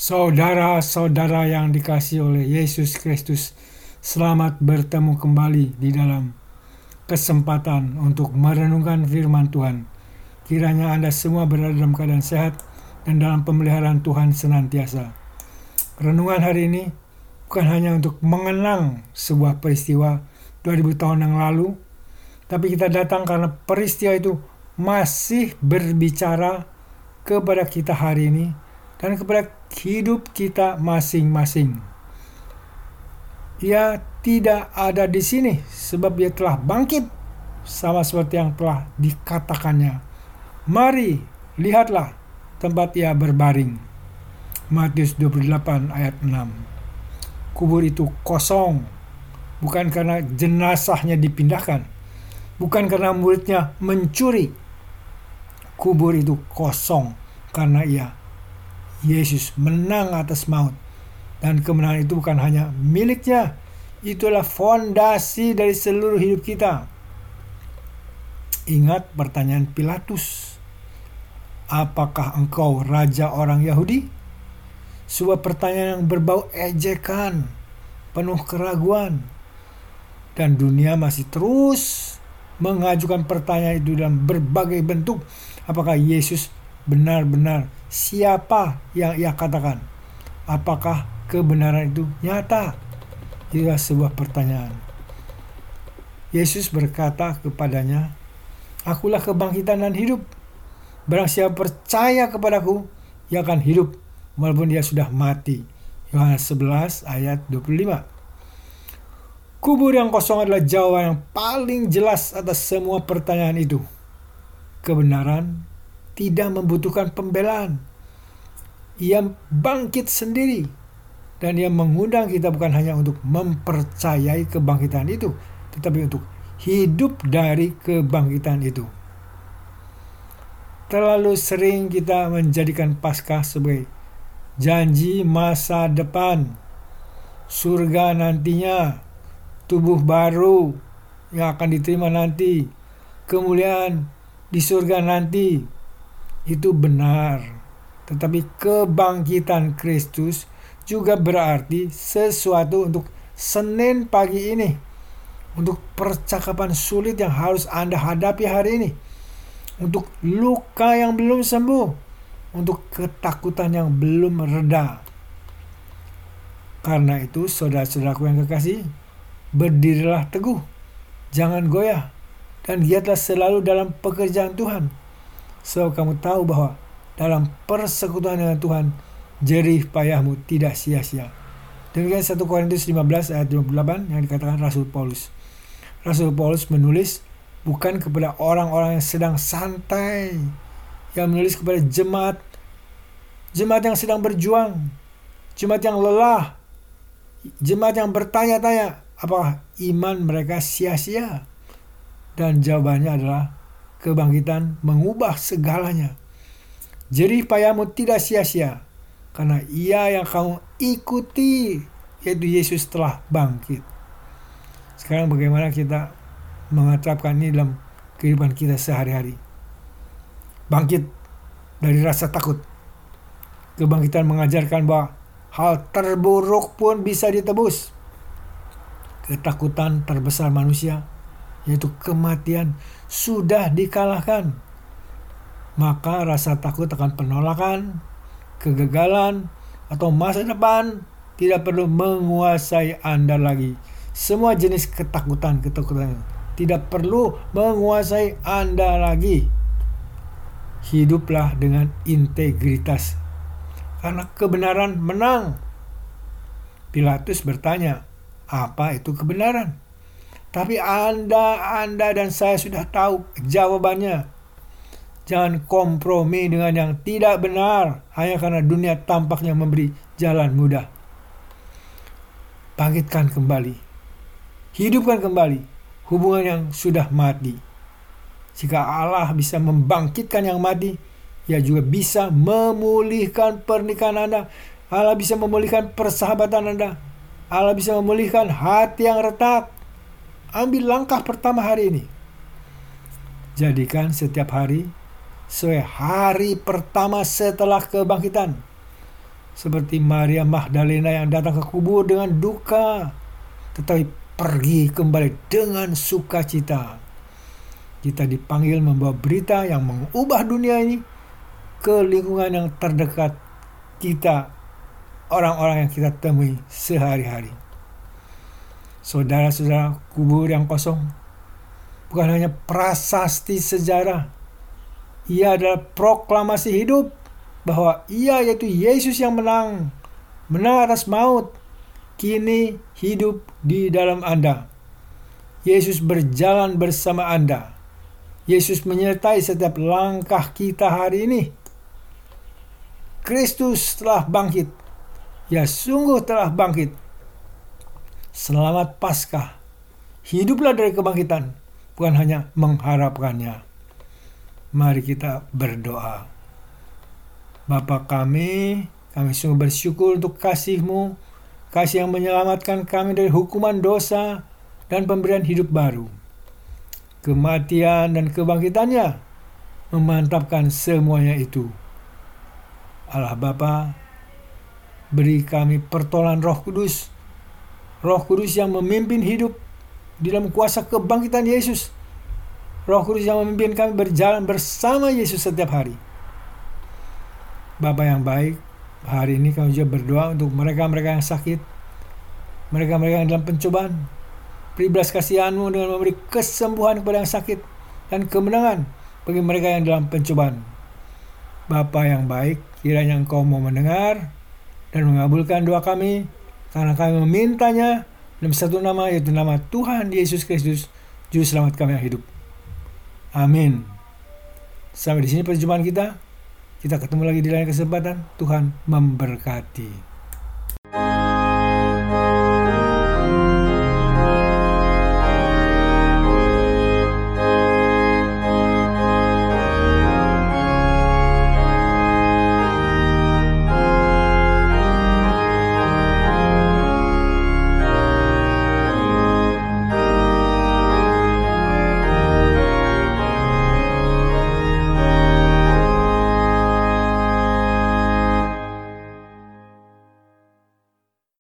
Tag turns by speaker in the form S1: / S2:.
S1: Saudara-saudara yang dikasihi oleh Yesus Kristus, selamat bertemu kembali di dalam kesempatan untuk merenungkan firman Tuhan. Kiranya Anda semua berada dalam keadaan sehat dan dalam pemeliharaan Tuhan senantiasa. Renungan hari ini bukan hanya untuk mengenang sebuah peristiwa 2000 tahun yang lalu, tapi kita datang karena peristiwa itu masih berbicara kepada kita hari ini dan kepada hidup kita masing-masing. Ia tidak ada di sini sebab ia telah bangkit, sama seperti yang telah dikatakannya. Mari, lihatlah tempat ia berbaring. Matius 28 ayat 6. Kubur itu kosong, bukan karena jenazahnya dipindahkan, bukan karena muridnya mencuri. Kubur itu kosong karena Yesus menang atas maut. Dan kemenangan itu bukan hanya miliknya, itulah fondasi dari seluruh hidup kita. Ingat pertanyaan Pilatus, apakah engkau raja orang Yahudi? Sebuah pertanyaan yang berbau ejekan, penuh keraguan. Dan dunia masih terus mengajukan pertanyaan itu dalam berbagai bentuk. Apakah Yesus benar-benar siapa yang ia katakan? Apakah kebenaran itu nyata? Itulah sebuah pertanyaan. Yesus berkata kepadanya, "Akulah kebangkitan dan hidup. Barang siapa percaya kepadaku, ia akan hidup walaupun dia sudah mati." Yohanes 11 ayat 25. Kubur yang kosong adalah jawaban yang paling jelas atas semua pertanyaan itu. Kebenaran tidak membutuhkan pembelaan. Ia bangkit sendiri, dan ia mengundang kita bukan hanya untuk mempercayai kebangkitan itu, tetapi untuk hidup dari kebangkitan itu. Terlalu sering kita menjadikan Paskah sebagai janji masa depan, surga nantinya, tubuh baru yang akan diterima nanti, kemuliaan di surga nanti. Itu benar, tetapi kebangkitan Kristus juga berarti sesuatu untuk Senin pagi ini, untuk percakapan sulit yang harus Anda hadapi hari ini, untuk luka yang belum sembuh, untuk ketakutan yang belum reda. Karena itu, saudara-saudaraku yang kekasih, berdirilah teguh, jangan goyah, dan giatlah selalu dalam pekerjaan Tuhan. So kamu tahu bahwa dalam persekutuan dengan Tuhan, jerih payahmu tidak sia-sia. Demikian 1 Korintus 15 ayat 28 yang dikatakan Rasul Paulus. Rasul Paulus menulis bukan kepada orang-orang yang sedang santai, yang menulis kepada jemaat yang sedang berjuang, jemaat yang lelah, jemaat yang bertanya-tanya apakah iman mereka sia-sia. Dan jawabannya adalah kebangkitan mengubah segalanya. Jerih payahmu tidak sia-sia, karena ia yang kamu ikuti, yaitu Yesus telah bangkit. Sekarang bagaimana kita mengatrapkan ini dalam kehidupan kita sehari-hari? Bangkit dari rasa takut. Kebangkitan mengajarkan bahwa hal terburuk pun bisa ditebus. Ketakutan terbesar manusia, yaitu kematian, sudah dikalahkan. Maka rasa takut akan penolakan, kegagalan, atau masa depan tidak perlu menguasai Anda lagi. Semua jenis ketakutan tidak perlu menguasai Anda lagi. Hiduplah dengan integritas, karena kebenaran menang. Pilatus bertanya, apa itu kebenaran? Tapi Anda dan saya sudah tahu jawabannya. Jangan kompromi dengan yang tidak benar hanya karena dunia tampaknya memberi jalan mudah. Bangkitkan kembali. Hidupkan kembali hubungan yang sudah mati. Jika Allah bisa membangkitkan yang mati, Ia juga bisa memulihkan pernikahan Anda. Allah bisa memulihkan persahabatan Anda. Allah bisa memulihkan hati yang retak. Ambil langkah pertama hari ini. Jadikan setiap hari sebagai hari pertama setelah kebangkitan. seperti Maria Magdalena yang datang ke kubur dengan duka, tetapi pergi kembali dengan sukacita. Kita dipanggil membawa berita yang mengubah dunia ini ke lingkungan yang terdekat kita, orang-orang yang kita temui sehari-hari. Saudara-saudara, kubur yang kosong bukan hanya prasasti sejarah. Ia adalah proklamasi hidup bahwa Ia, yaitu Yesus yang menang atas maut, kini hidup di dalam Anda. Yesus berjalan bersama Anda. Yesus menyertai setiap langkah kita hari ini. Kristus telah bangkit. Ya, sungguh telah bangkit. Selamat Paskah. Hiduplah dari kebangkitan, bukan hanya mengharapkannya. Mari kita berdoa. Bapa kami sungguh bersyukur untuk kasih-Mu, kasih yang menyelamatkan kami dari hukuman dosa dan pemberian hidup baru. Kematian dan kebangkitannya memantapkan semuanya itu. Allah Bapa, beri kami pertolongan Roh Kudus yang memimpin hidup di dalam kuasa kebangkitan Yesus. Roh Kudus yang memimpin kami berjalan bersama Yesus setiap hari. Bapa yang baik, hari ini kami juga berdoa untuk mereka-mereka yang sakit, mereka-mereka yang dalam pencobaan. Beri belas kasihan-Mu dengan memberi kesembuhan kepada yang sakit dan kemenangan bagi mereka yang dalam pencobaan. Bapa yang baik, kiranya Engkau mau mendengar dan mengabulkan doa kami, karena kami memintanya dalam satu nama, yaitu nama Tuhan Yesus Kristus, Juru Selamat kami yang hidup. Amin. Sampai di sini perjumpaan kita. Kita ketemu lagi di lain kesempatan. Tuhan memberkati.